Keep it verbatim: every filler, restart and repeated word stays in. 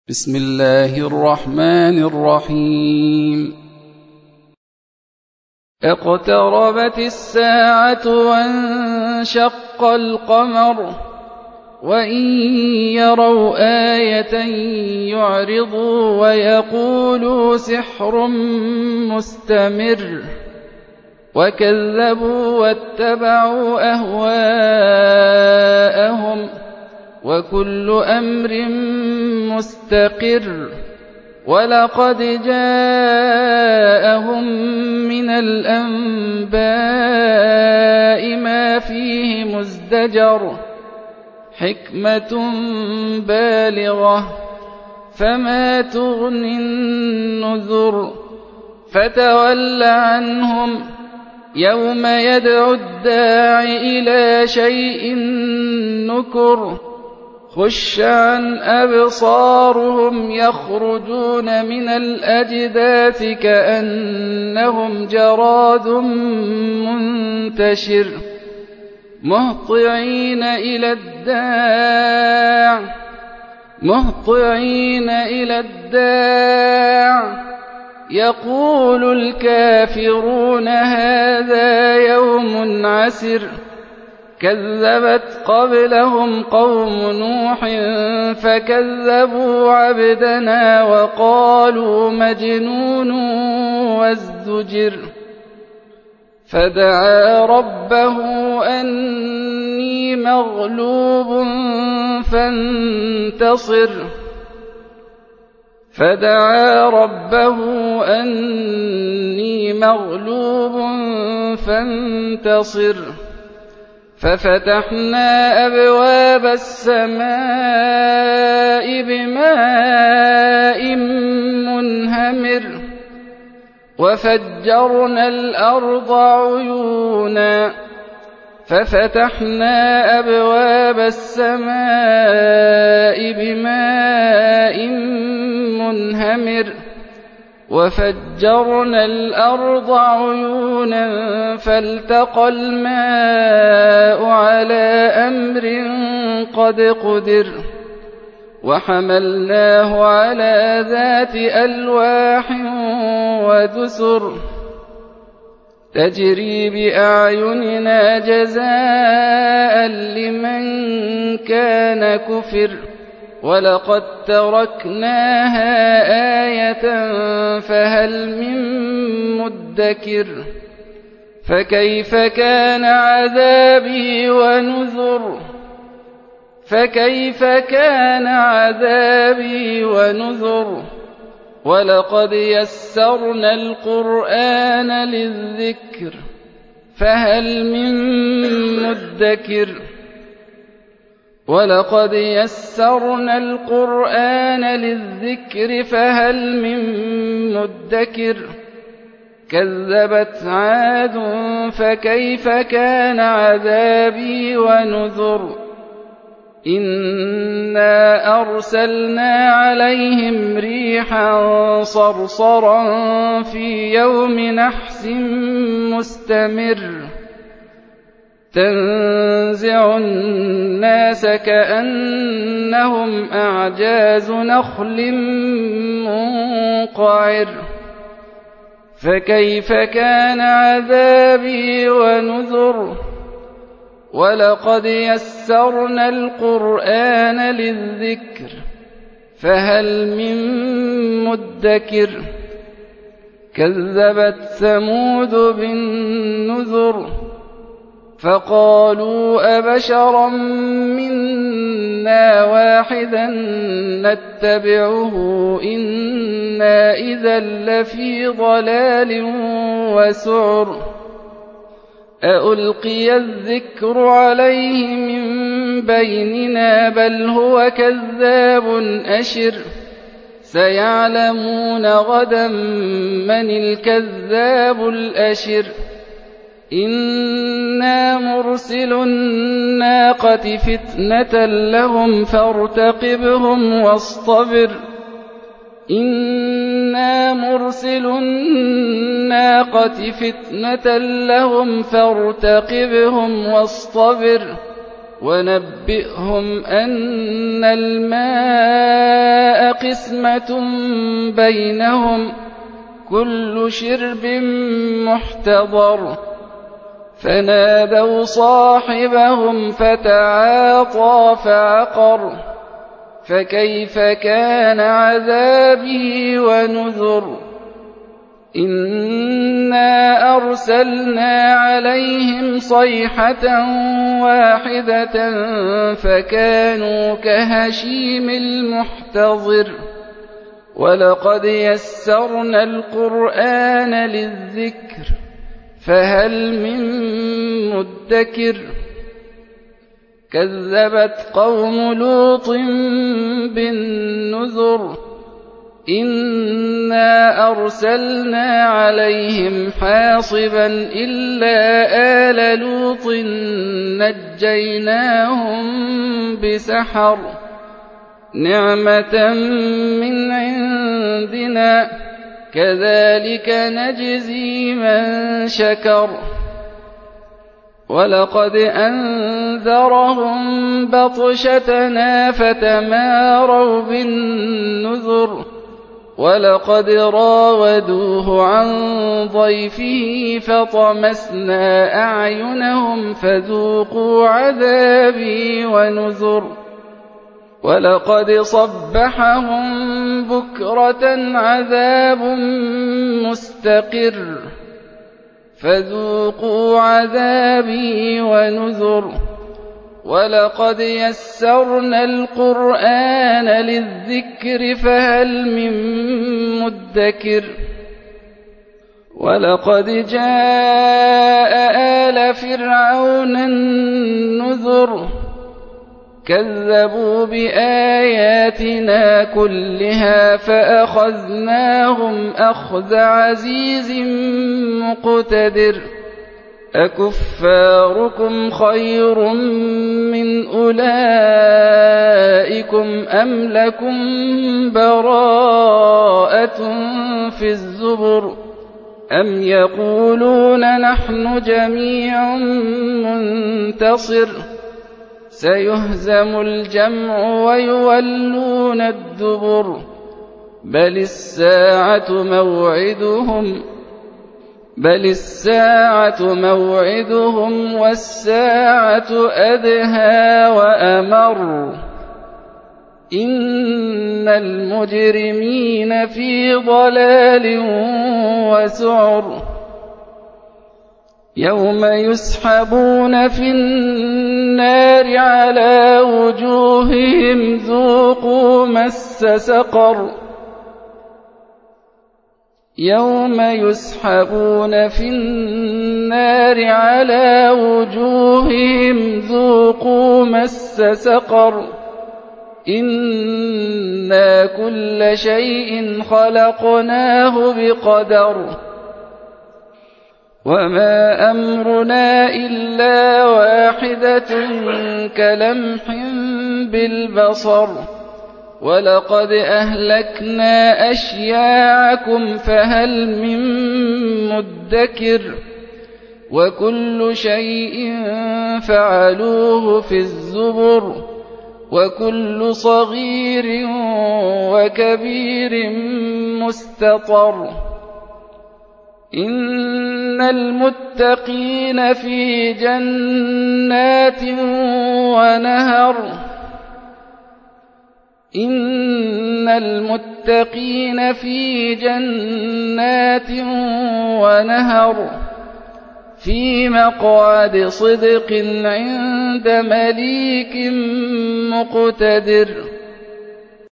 بسم الله الرحمن الرحيم. اقتربت الساعة وانشق القمر وإن يروا آية يعرضوا ويقولوا سحر مستمر وكذبوا واتبعوا أهواءهم وكل أمر مستقر ولقد جاءهم من الأنباء ما فيه مزدجر حكمة بالغة فما تغني النذر فتول عنهم يوم يدعو الداع إلى شيء نكر خش عن أبصارهم يخرجون من الأجداث كأنهم جراد منتشر مهطعين إلى الداع مهطعين إلى الداع يقول الكافرون هذا يوم عسر كذبت قبلهم قوم نوح فكذبوا عبدنا وقالوا مجنون وازدجر فدعا ربه أني مغلوب فانتصر فدعا ربه أني مغلوب فانتصر ففتحنا أبواب السماء بماء منهمر وفجرنا الأرض عيونا ففتحنا أبواب السماء بماء منهمر وفجرنا الأرض عيونا فالتقى الماء على أمر قد قدر وحملناه على ذات ألواح ودسر تجري بأعيننا جزاء لمن كان كفر ولقد تركناها آية فهل من مدكر فكيف كان عذابي ونذر فكيف كان عذابي ونذر ولقد يسرنا القرآن للذكر فهل من مدكر ولقد يسرنا القرآن للذكر فهل من مدكر كذبت عاد فكيف كان عذابي ونذر إنا أرسلنا عليهم ريحا صرصرا في يوم نحس مستمر تنزع الناس كأنهم أعجاز نخل منقعر فكيف كان عذابي ونذر ولقد يسرنا القرآن للذكر فهل من مدكر كذبت ثمود بالنذر فقالوا أبشرا منا واحدا نتبعه إنا إذا لفي ضلال وسعر أألقي الذكر عليه من بيننا بل هو كذاب أشر سيعلمون غدا من الكذاب الأشر إنا مرسل الناقة فتنة لهم فارتقبهم واصطبر إنا مرسل الناقة فتنة لهم فارتقبهم واصطبر ونبئهم أن الماء قسمة بينهم كل شرب محتضر فنادوا صاحبهم فتعاطى فعقر فكيف كان عذابي ونذر إنا أرسلنا عليهم صيحة واحدة فكانوا كهشيم المحتضر ولقد يسرنا القرآن للذكر فهل من مدكر كذبت قوم لوط بالنذر إنا أرسلنا عليهم حاصبا إلا آل لوط نجيناهم بسحر نعمة من عندنا كذلك نجزي من شكر ولقد أنذرهم بطشتنا فتماروا بالنذر ولقد راودوه عن ضيفه فطمسنا أعينهم فذوقوا عذابي ونذر ولقد صبحهم بكرة عذاب مستقر فذوقوا عذابي ونذر ولقد يسرنا القرآن للذكر فهل من مدكر ولقد جاء آل فرعون النذر كذبوا بآياتنا كلها فأخذناهم أخذ عزيز مقتدر أكفاركم خير من أولئكم أم لكم براءة في الزبر أم يقولون نحن جميع منتصر سيهزم الجمع ويولون الدبر بل الساعة موعدهم بل الساعة موعدهم والساعة أدهى وأمر إن المجرمين في ضلال وسعر يوم يسحبون في النار على وجوههم ذوقوا مس سقر يوم يسحبون في النار على وجوههم ذوقوا مس سقر إنا كل شيء خلقناه بقدر وما أمرنا إلا واحدة كلمح بالبصر ولقد أهلكنا أشياعكم فهل من مدكر وكل شيء فعلوه في الزبر وكل صغير وكبير مستطر إن المتقين في جنات ونهر إن المتقين في جنات ونهر في مقعد صدق عند مليك مقتدر